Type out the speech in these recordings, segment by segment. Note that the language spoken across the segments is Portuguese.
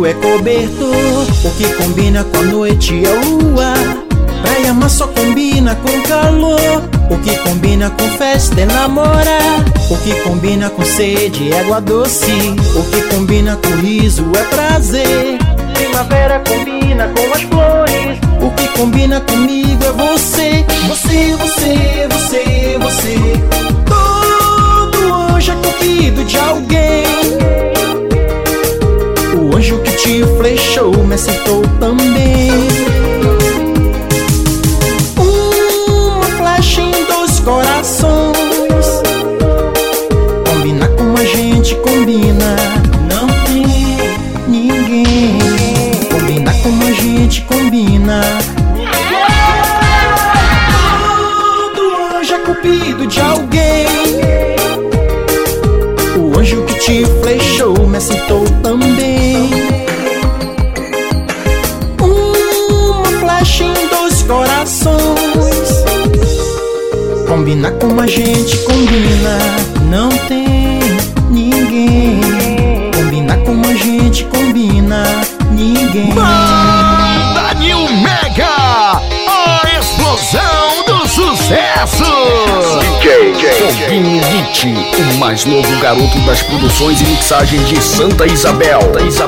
frio é cobertor, o que combina com a noite é lua. Praia mar só combina com calor, o que combina com festa é namorar. O que combina com sede é água doce, o que combina com riso é prazer. Primavera combina com as flores, o que combina comigo é você. Você, você, você, você. Todo anjo é cupido de alguém. O anjo que te flechou me acertou também. Uma flecha em dois corações. Combinar com a gente combina, não tem ninguém. Combinar como a gente combina. Todo anjo é cupido de alguém. O anjo que te flechou me acertou também. Uma flecha em dois corações. Combinar como a gente combina, não tem ninguém. Combinar como a gente combina, ninguém. Banda New Mega, a explosão do sucesso. Foguinho Hit, o mais novo garoto das produções e mixagens de Santa Isabel.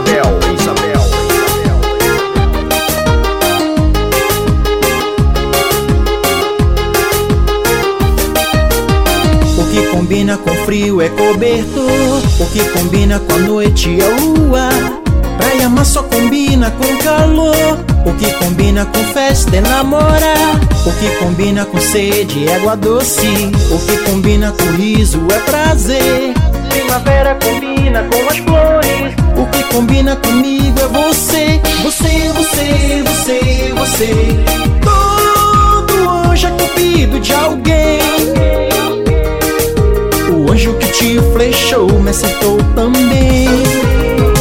O que combina com frio é cobertor, o que combina com a noite é lua. Praia mar só combina com calor, o que combina com festa é namorar. O que combina com sede é água doce, o que combina com riso é prazer. Primavera combina com as flores, o que combina comigo é você. Você, você, você, você. Todo anjo é cupido de alguém. O anjo que te flechou me acertou também.